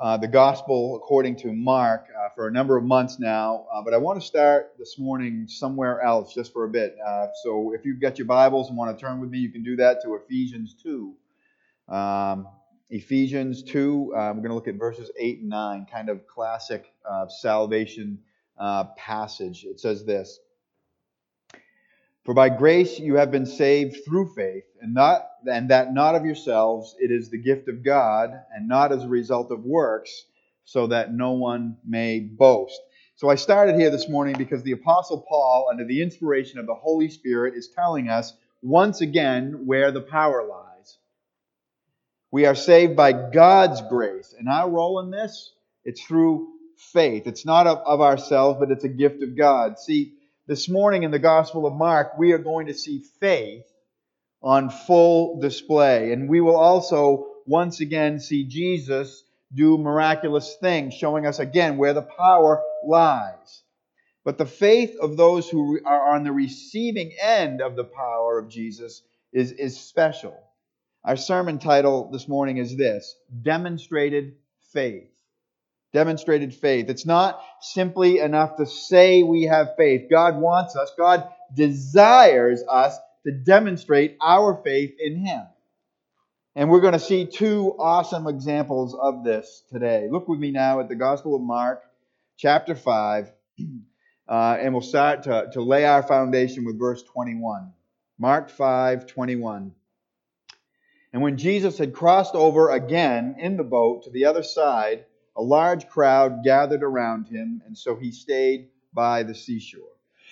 the Gospel according to Mark for a number of months now, but I want to start this morning somewhere else just for a bit. So if you've got your Bibles and want to turn with me, you can do that to Ephesians 2. Ephesians 2, we're going to look at verses 8 and 9, kind of classic salvation passage. It says this: "For by grace you have been saved through faith, and that not of yourselves, it is the gift of God, and not as a result of works, so that no one may boast." So I started here this morning because the Apostle Paul, under the inspiration of the Holy Spirit, is telling us once again where the power lies. We are saved by God's grace, and our role in this, it's through faith. It's not of ourselves, but it's a gift of God. See, this morning in the Gospel of Mark, we are going to see faith on full display. And we will also once again see Jesus do miraculous things, showing us again where the power lies. But the faith of those who are on the receiving end of the power of Jesus is special. Our sermon title this morning is this: Demonstrated Faith. Demonstrated faith. It's not simply enough to say we have faith. God wants us, God desires us to demonstrate our faith in Him. And we're going to see two awesome examples of this today. Look with me now at the Gospel of Mark, chapter 5, and we'll start to lay our foundation with verse 21. Mark 5:21. "And when Jesus had crossed over again in the boat to the other side, a large crowd gathered around him, and so he stayed by the seashore."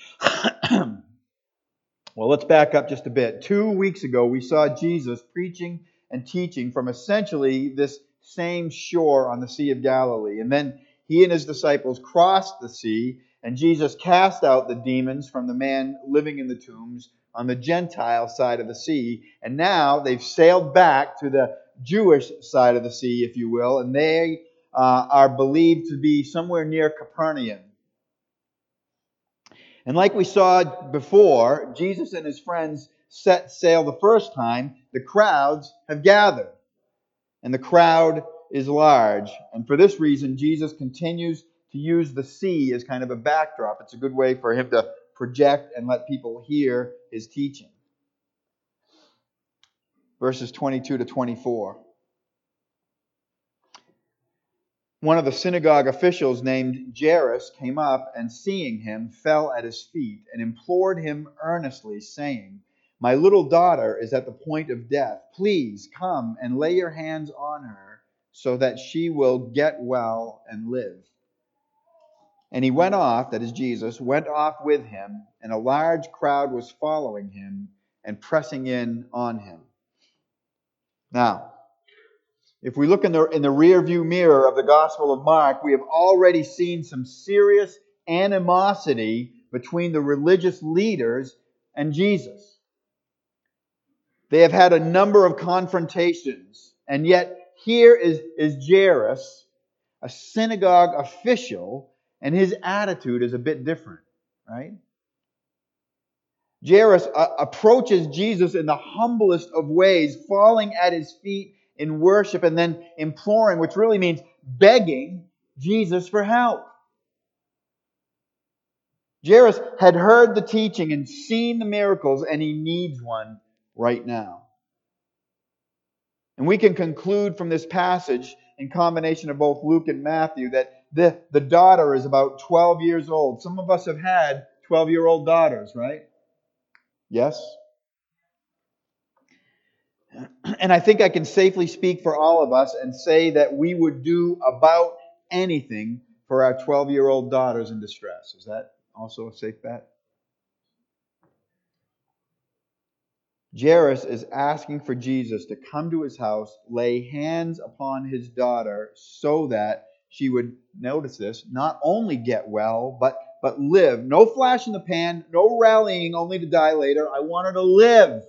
Well, let's back up just a bit. 2 weeks ago, we saw Jesus preaching and teaching from essentially this same shore on the Sea of Galilee. And then he and his disciples crossed the sea, and Jesus cast out the demons from the man living in the tombs on the Gentile side of the sea. And now they've sailed back to the Jewish side of the sea, if you will, and they are believed to be somewhere near Capernaum. And like we saw before, Jesus and his friends set sail the first time. The crowds have gathered, and the crowd is large. And for this reason, Jesus continues to use the sea as kind of a backdrop. It's a good way for him to project and let people hear his teaching. Verses 22 to 24. "One of the synagogue officials named Jairus came up, and seeing him, fell at his feet and implored him earnestly, saying, 'My little daughter is at the point of death. Please come and lay your hands on her, so that she will get well and live.' And he went off," that is Jesus, "went off with him, and a large crowd was following him and pressing in on him." Now, if we look in the rear view mirror of the Gospel of Mark, we have already seen some serious animosity between the religious leaders and Jesus. They have had a number of confrontations, and yet here is Jairus, a synagogue official, and his attitude is a bit different, right? Jairus approaches Jesus in the humblest of ways, falling at his feet in worship and then imploring, which really means begging Jesus for help. Jairus had heard the teaching and seen the miracles, and he needs one right now. And we can conclude from this passage, in combination of both Luke and Matthew, that the daughter is about 12 years old. Some of us have had 12-year-old daughters, right? Yes? And I think I can safely speak for all of us and say that we would do about anything for our 12-year-old daughters in distress. Is that also a safe bet? Jairus is asking for Jesus to come to his house, lay hands upon his daughter so that she would, notice this, not only get well, but live. No flash in the pan, no rallying only to die later. I want her to live.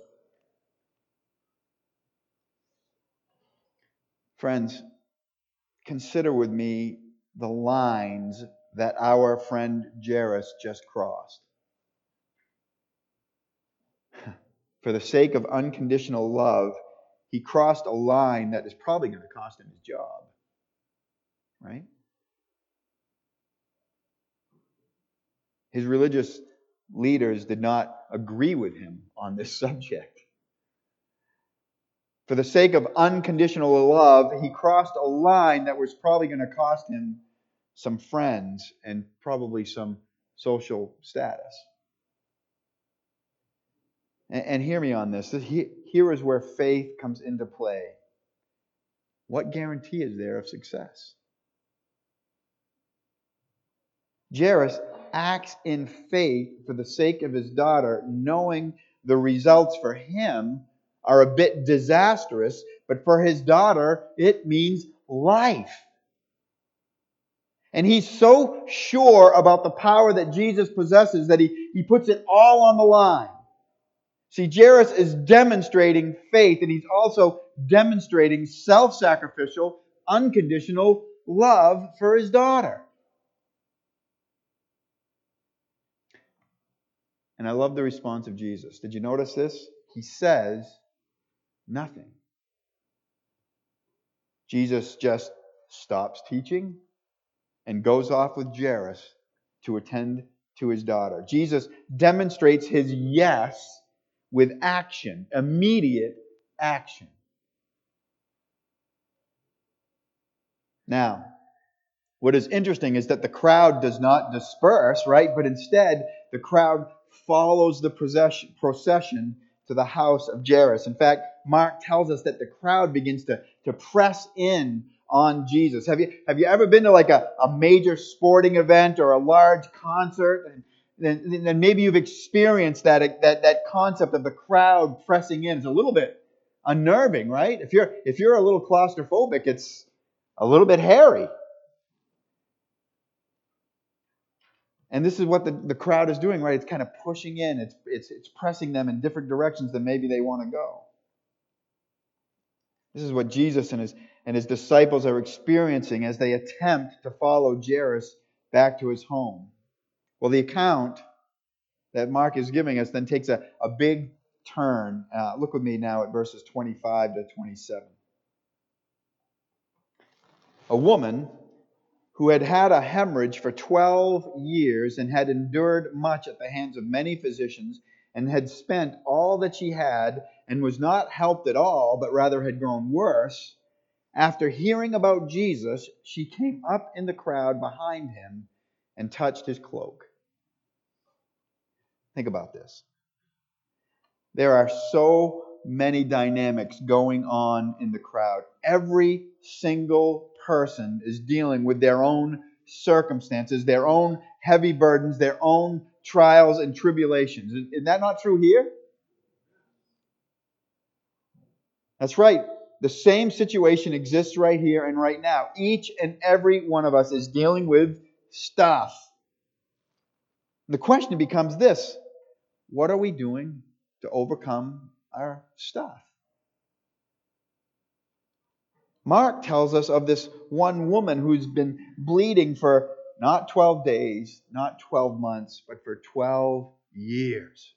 Friends, consider with me the lines that our friend Jairus just crossed. For the sake of unconditional love, he crossed a line that is probably going to cost him his job. right? His religious leaders did not agree with him on this subject. For the sake of unconditional love, he crossed a line that was probably going to cost him some friends and probably some social status. And hear me on this. Here is where faith comes into play. What guarantee is there of success? Jairus acts in faith for the sake of his daughter, knowing the results for him are a bit disastrous, but for his daughter, it means life. And he's so sure about the power that Jesus possesses that he puts it all on the line. See, Jairus is demonstrating faith, and he's also demonstrating self-sacrificial, unconditional love for his daughter. And I love the response of Jesus. Did you notice this? He says nothing. Jesus just stops teaching and goes off with Jairus to attend to his daughter. Jesus demonstrates his yes with action, immediate action. Now, what is interesting is that the crowd does not disperse, right? But instead, the crowd follows the procession to the house of Jairus. In fact, Mark tells us that the crowd begins to press in on Jesus. Have you ever been to like a major sporting event or a large concert? And then maybe you've experienced that concept of the crowd pressing in. It's a little bit unnerving, right? If you're a little claustrophobic, it's a little bit hairy. And this is what the crowd is doing, right? It's kind of pushing in. It's pressing them in different directions than maybe they want to go. This is what Jesus and his disciples are experiencing as they attempt to follow Jairus back to his home. Well, the account that Mark is giving us then takes a big turn. Look with me now at verses 25 to 27. A woman who had had a hemorrhage for 12 years and had endured much at the hands of many physicians and had spent all that she had and was not helped at all, but rather had grown worse, after hearing about Jesus, she came up in the crowd behind him and touched his cloak. Think about this. There are so many dynamics going on in the crowd. Every single person is dealing with their own circumstances, their own heavy burdens, their own trials and tribulations. Is that not true here? That's right. The same situation exists right here and right now. Each and every one of us is dealing with stuff. The question becomes this: what are we doing to overcome our stuff? Mark tells us of this one woman who's been bleeding for not 12 days, not 12 months, but for 12 years.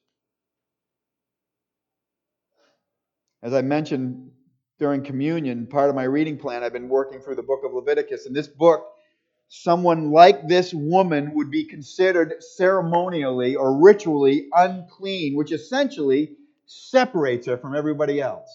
As I mentioned during communion, part of my reading plan, I've been working through the book of Leviticus. In this book, someone like this woman would be considered ceremonially or ritually unclean, which essentially separates her from everybody else.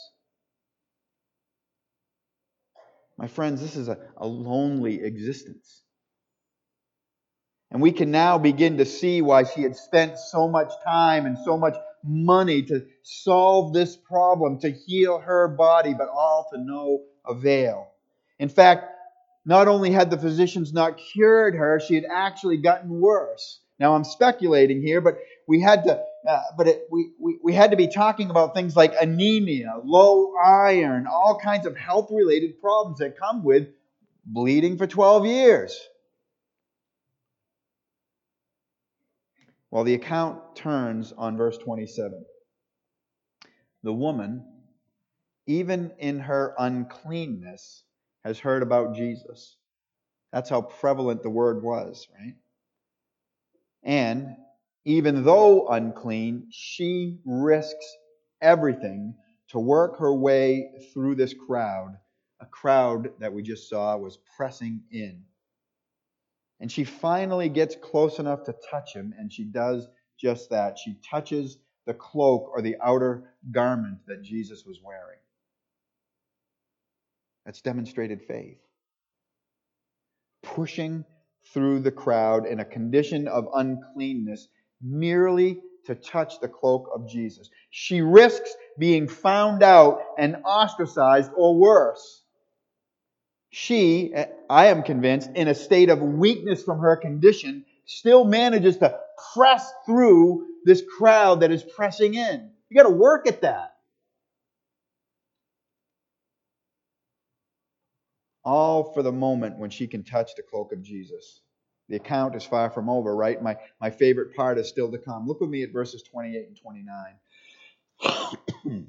My friends, this is a lonely existence. And we can now begin to see why she had spent so much time and so much money to solve this problem, to heal her body, but all to no avail. In fact, not only had the physicians not cured her, she had actually gotten worse. Now I'm speculating here, but we had to be talking about things like anemia, low iron, all kinds of health-related problems that come with bleeding for 12 years. Well, the account turns on verse 27. The woman, even in her uncleanness, has heard about Jesus. That's how prevalent the word was, right? And even though unclean, she risks everything to work her way through this crowd a crowd that we just saw was pressing in. And she finally gets close enough to touch him, and she does just that. She touches the cloak or the outer garment that Jesus was wearing. That's demonstrated faith. Pushing through the crowd in a condition of uncleanness merely to touch the cloak of Jesus. She risks being found out and ostracized or worse. She, I am convinced, in a state of weakness from her condition, still manages to press through this crowd that is pressing in. You got to work at that. All for the moment when she can touch the cloak of Jesus. The account is far from over, right? My favorite part is still to come. Look with me at verses 28 and 29.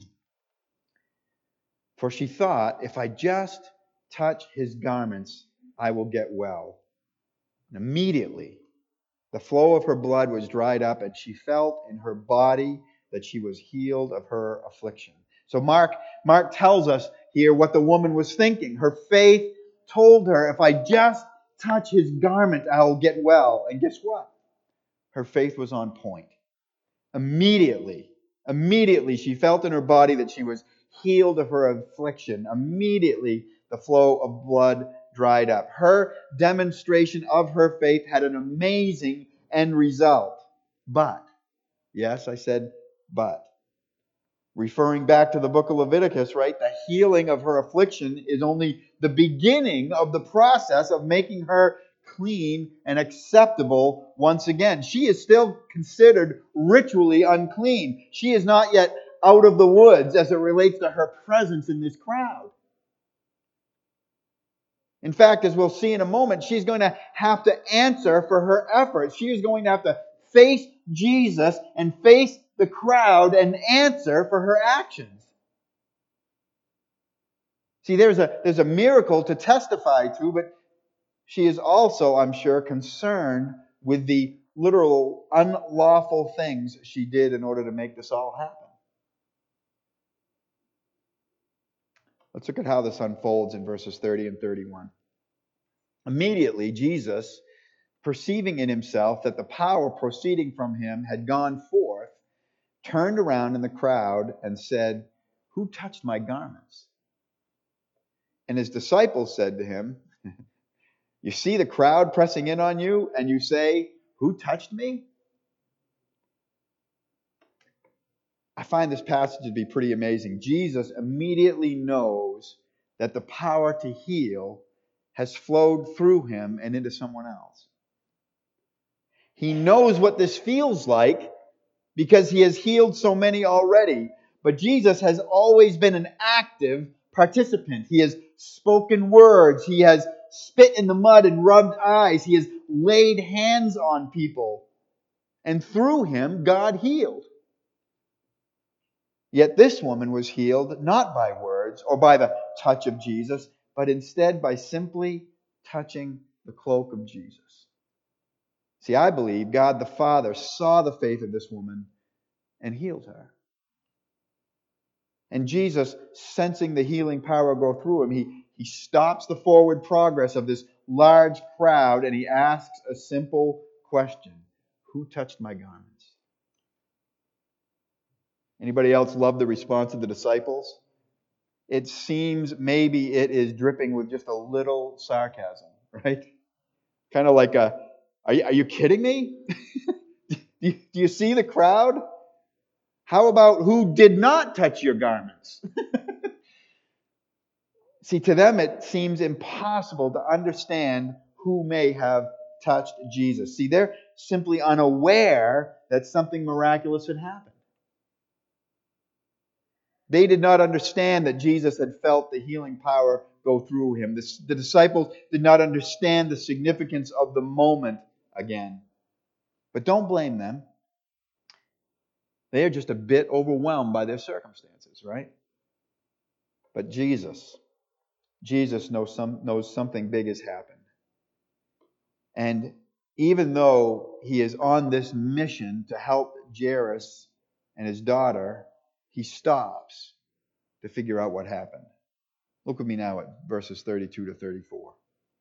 For she thought, if I just touch his garments, I will get well. And immediately, the flow of her blood was dried up, and she felt in her body that she was healed of her affliction. So Mark tells us here what the woman was thinking. Her faith told her, if I just touch his garment, I'll get well. And guess what? Her faith was on point. Immediately, she felt in her body that she was healed of her affliction. Immediately, the flow of blood dried up. Her demonstration of her faith had an amazing end result. But, yes, I said but. Referring back to the book of Leviticus, right? The healing of her affliction is only the beginning of the process of making her clean and acceptable once again. She is still considered ritually unclean. She is not yet out of the woods as it relates to her presence in this crowd. In fact, as we'll see in a moment, she's going to have to answer for her efforts. She is going to have to face Jesus and face the crowd and answer for her actions. See, there's a miracle to testify to, but she is also, I'm sure, concerned with the literal unlawful things she did in order to make this all happen. Let's look at how this unfolds in verses 30 and 31. Immediately, Jesus, perceiving in himself that the power proceeding from him had gone forth, turned around in the crowd and said, "Who touched my garments?" And his disciples said to him, "You see the crowd pressing in on you, and you say, 'Who touched me?'" I find this passage to be pretty amazing. Jesus immediately knows that the power to heal has flowed through him and into someone else. He knows what this feels like because he has healed so many already. But Jesus has always been an active participant. He has spoken words. He has spit in the mud and rubbed eyes. He has laid hands on people. And through him, God healed. Yet this woman was healed not by words or by the touch of Jesus, but instead by simply touching the cloak of Jesus. See, I believe God the Father saw the faith of this woman and healed her. And Jesus, sensing the healing power go through him, he stops the forward progress of this large crowd and he asks a simple question: who touched my garments? Anybody else love the response of the disciples? It seems maybe it is dripping with just a little sarcasm, right? Kind of like are you kidding me? Do you see the crowd? How about who did not touch your garments? See, to them it seems impossible to understand who may have touched Jesus. See, they're simply unaware that something miraculous had happened. They did not understand that Jesus had felt the healing power go through him. The disciples did not understand the significance of the moment again. But don't blame them. They are just a bit overwhelmed by their circumstances, right? But Jesus knows something big has happened. And even though he is on this mission to help Jairus and his daughter, he stops to figure out what happened. Look with me now at verses 32 to 34.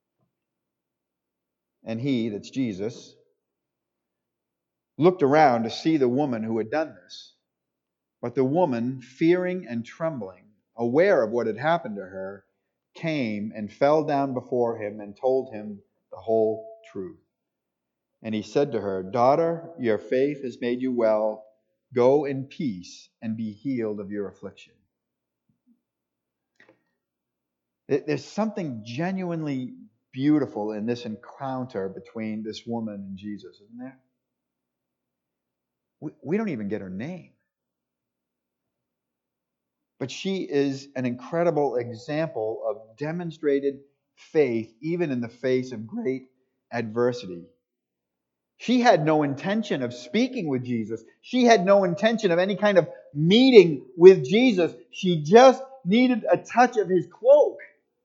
And he, that's Jesus, looked around to see the woman who had done this. But the woman, fearing and trembling, aware of what had happened to her, came and fell down before him and told him the whole truth. And he said to her, "Daughter, your faith has made you well. Go in peace and be healed of your affliction." There's something genuinely beautiful in this encounter between this woman and Jesus, isn't there? We don't even get her name. But she is an incredible example of demonstrated faith, even in the face of great adversity. She had no intention of speaking with Jesus. She had no intention of any kind of meeting with Jesus. She just needed a touch of his cloak.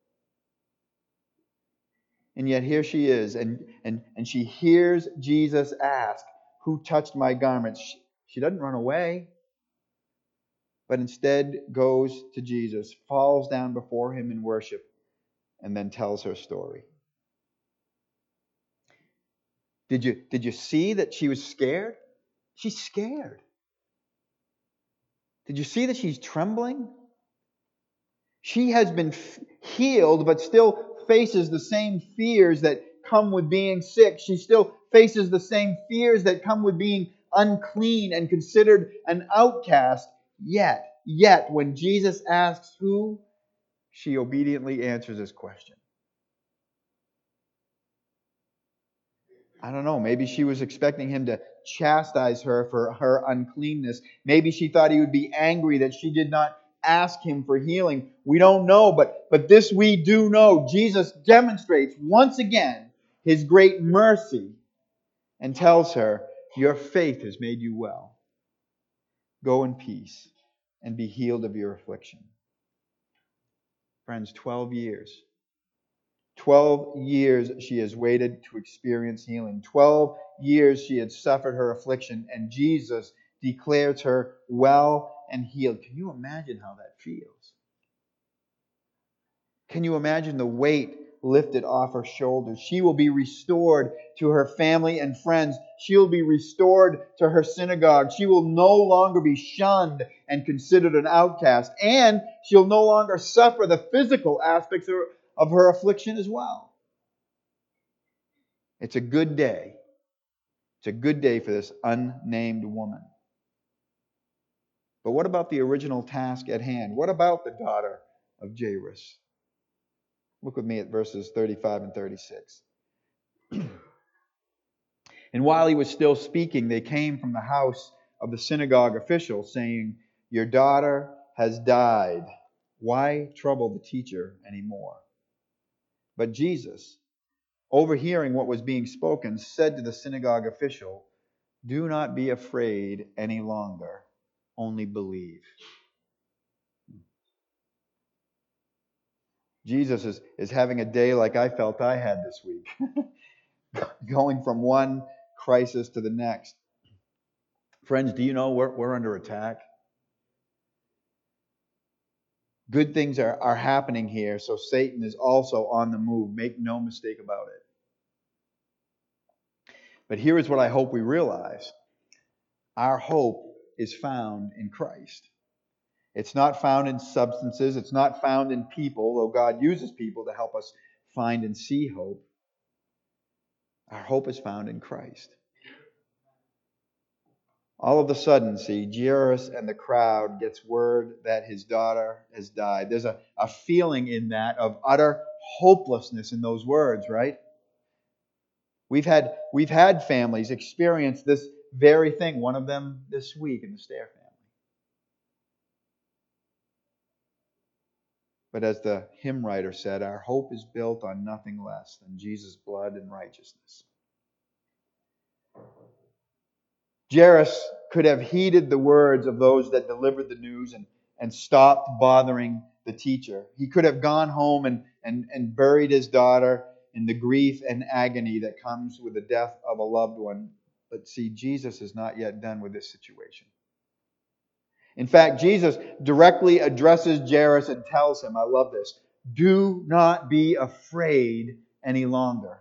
And yet here she is, and she hears Jesus ask, "Who touched my garments?" She doesn't run away, but instead goes to Jesus, falls down before him in worship, and then tells her story. Did you see that she was scared? She's scared. Did you see that she's trembling? She has been healed, but still faces the same fears that come with being sick. She still faces the same fears that come with being unclean and considered an outcast. Yet, when Jesus asks who, she obediently answers his question. I don't know, maybe she was expecting him to chastise her for her uncleanness. Maybe she thought he would be angry that she did not ask him for healing. We don't know, but this we do know. Jesus demonstrates once again his great mercy and tells her, "Your faith has made you well. Go in peace and be healed of your affliction." Friends, 12 years. 12 years she has waited to experience healing. 12 years she had suffered her affliction, and Jesus declares her well and healed. Can you imagine how that feels? Can you imagine the weight lifted off her shoulders? She will be restored to her family and friends. She will be restored to her synagogue. She will no longer be shunned and considered an outcast. And she'll no longer suffer the physical aspects of her affliction as well. It's a good day. It's a good day for this unnamed woman. But what about the original task at hand? What about the daughter of Jairus? Look with me at verses 35 and 36. And while he was still speaking, they came from the house of the synagogue official, saying, "Your daughter has died. Why trouble the teacher anymore?" But Jesus, overhearing what was being spoken, said to the synagogue official, "Do not be afraid any longer, only believe." Jesus is having a day like I felt I had this week, going from one crisis to the next. Friends, do you know we're under attack? Good things are happening here, so Satan is also on the move. Make no mistake about it. But here is what I hope we realize. Our hope is found in Christ. It's not found in substances. It's not found in people, though God uses people to help us find and see hope. Our hope is found in Christ. All of a sudden, see, Jairus and the crowd gets word that his daughter has died. There's a feeling in that of utter hopelessness in those words, right? We've had families experience this very thing. One of them this week in the Stair family. But as the hymn writer said, our hope is built on nothing less than Jesus' blood and righteousness. Jairus could have heeded the words of those that delivered the news and stopped bothering the teacher. He could have gone home and buried his daughter in the grief and agony that comes with the death of a loved one. But see, Jesus is not yet done with this situation. In fact, Jesus directly addresses Jairus and tells him, I love this, Do not be afraid any longer.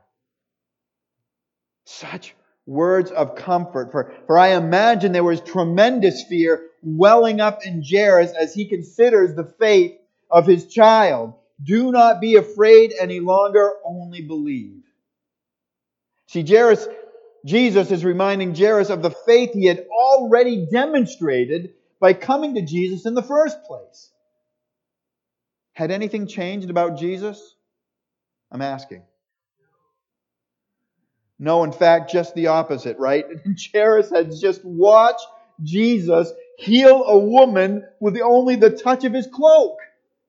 Such words of comfort. For I imagine there was tremendous fear welling up in Jairus as he considers the fate of his child. Do not be afraid any longer, only believe. See, Jesus is reminding Jairus of the faith he had already demonstrated by coming to Jesus in the first place. Had anything changed about Jesus? I'm asking. No, in fact, just the opposite, right? Jairus had just watched Jesus heal a woman with only the touch of his cloak.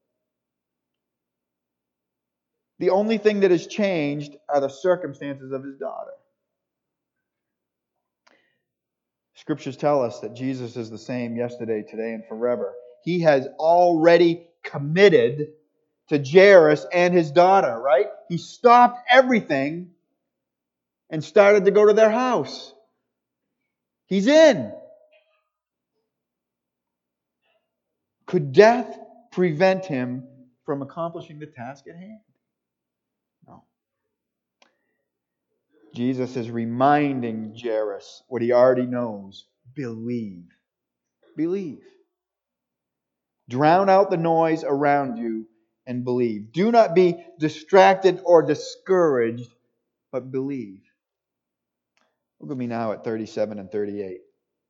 The only thing that has changed are the circumstances of his daughter. Scriptures tell us that Jesus is the same yesterday, today, and forever. He has already committed to Jairus and his daughter, right? He stopped everything and started to go to their house. He's in. Could death prevent him from accomplishing the task at hand? No. Jesus is reminding Jairus what he already knows. Believe. Believe. Drown out the noise around you and believe. Do not be distracted or discouraged, but believe. Look at me now at 37 and 38.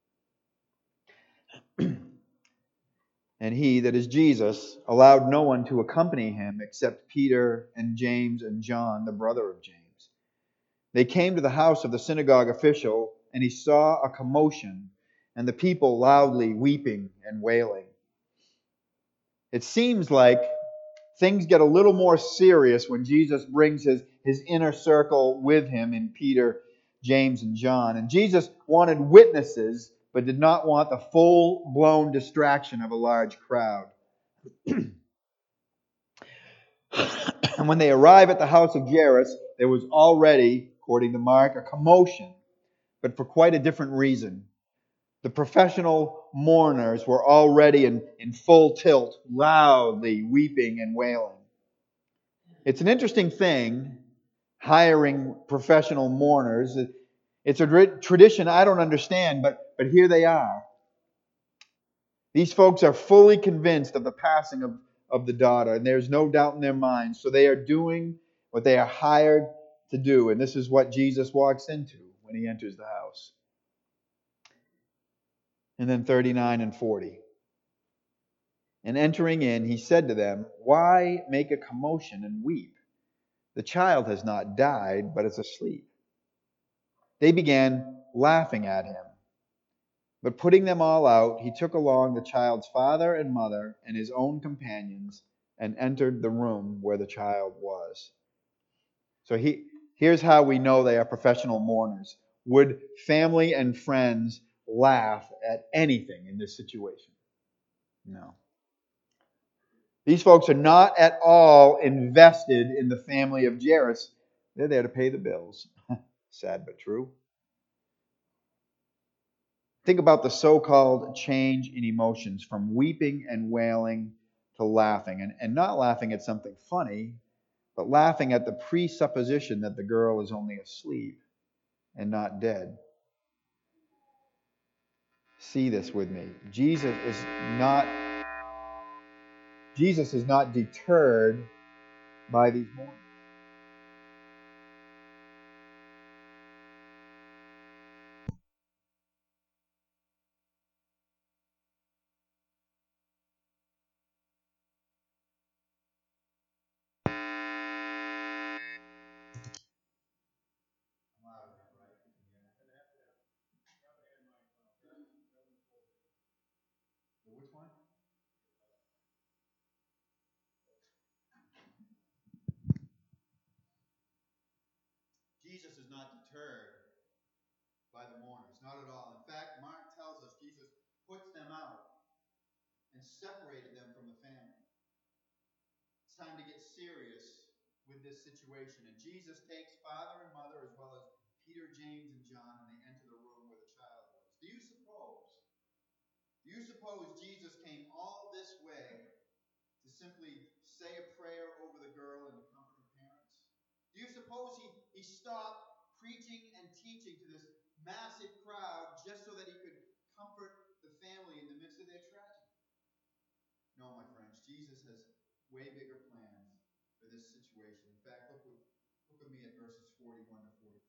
And he, that is Jesus, allowed no one to accompany him except Peter and James and John, the brother of James. They came to the house of the synagogue official, and he saw a commotion, and the people loudly weeping and wailing. It seems like things get a little more serious when Jesus brings his inner circle with him in Peter, James, and John. And Jesus wanted witnesses, but did not want the full-blown distraction of a large crowd. And when they arrive at the house of Jairus, there was already, according to Mark, a commotion, but for quite a different reason. The professional mourners were already in full tilt, loudly weeping and wailing. It's an interesting thing, hiring professional mourners. It's a tradition I don't understand, but here they are. These folks are fully convinced of the passing of the daughter, and there's no doubt in their minds. So they are doing what they are hired to do. And this is what Jesus walks into when he enters the house. And then 39 and 40. And entering in, he said to them, "Why make a commotion and weep? The child has not died, but is asleep." They began laughing at him. But putting them all out, he took along the child's father and mother and his own companions and entered the room where the child was. So here's how we know they are professional mourners. Would family and friends laugh at anything in this situation? No. These folks are not at all invested in the family of Jairus. They're there to pay the bills. Sad but true. Think about the so-called change in emotions from weeping and wailing to laughing. And not laughing at something funny, but laughing at the presupposition that the girl is only asleep and not dead. See this with me. Jesus is not deterred by these mourners. Which one? Jesus is not deterred by the mourners, not at all. In fact, Mark tells us Jesus puts them out and separated them from the family. It's time to get serious with this situation. And Jesus takes father and mother as well as Peter, James, and John, and they enter the room where the child was. Do you suppose Jesus came all this way to simply say a prayer over the girl and to comfort her parents? Do you suppose he stopped preaching and teaching to this massive crowd just so that he could comfort the family in the midst of their tragedy? No, my friends, Jesus has way bigger plans for this situation. In fact, look with me at verses 41 to 43.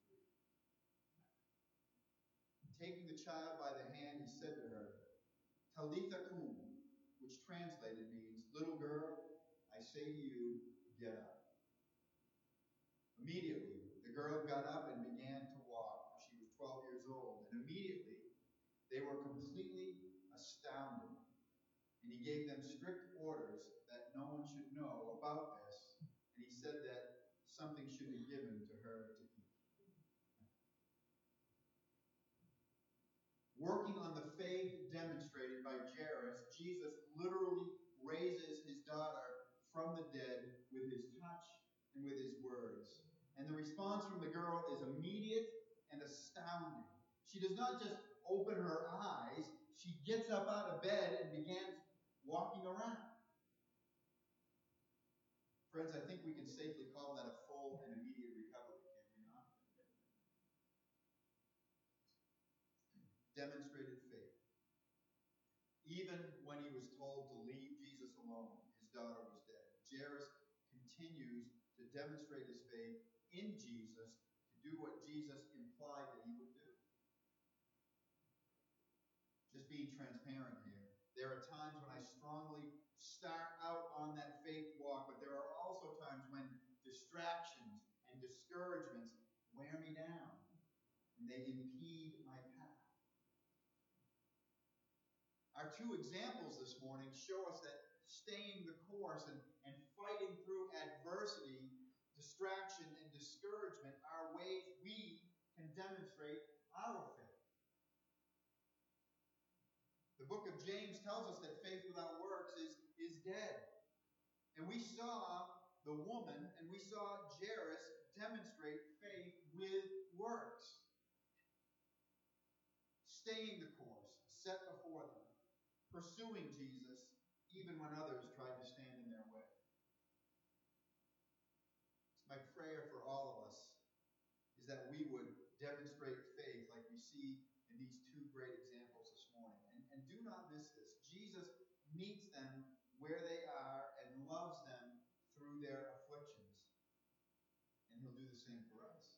Taking the child by the hand, he said to her, Talitha kum, which translated means, little girl, I say to you, get up. Immediately, the girl got up and began to walk. She was 12 years old. And immediately, they were completely astounded. And he gave them strict orders that no one should know about this. And he said that something should be given to her to eat. Working on the faith demonstrated by Jairus, Jesus literally raises his daughter from the dead with his touch and with his words. And the response from the girl is immediate and astounding. She does not just open her eyes, she gets up out of bed and begins walking around. Friends, I think we can safely call that a full and immediate recovery, can we not? Demonstrated faith. Even when he was told to leave Jesus alone, his daughter was dead. Jairus continues to demonstrate his faith in Jesus to do what Jesus implied that he would do. Just being transparent here. There are times when I strongly start out on that faith walk, but there are also times when distractions and discouragements wear me down and they impede my path. Our two examples this morning show us that staying the course and fighting through adversity, distraction, and discouragement are ways we can demonstrate our faith. The book of James tells us that faith without works is dead. And we saw the woman and we saw Jairus demonstrate faith with works. Staying the course set before them. Pursuing Jesus even when others tried to stand in their way. It's my prayer for all of us is that we would demonstrate faith like we see in these two great examples this morning. And do not miss this. Jesus meets them where they are and loves them through their afflictions. And he'll do the same for us.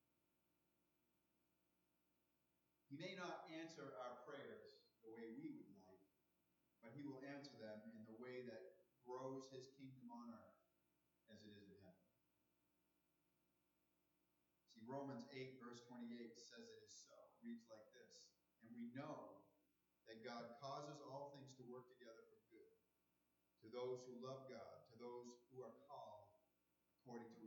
He may not answer our prayers the way we would like, but he will answer them in the way that grows his kingdom on earth as it is in heaven. See, Romans 8, verse 28 says it is so. It reads like this. And we know that God causes all things to work together for good to those who love God, to those who are called according to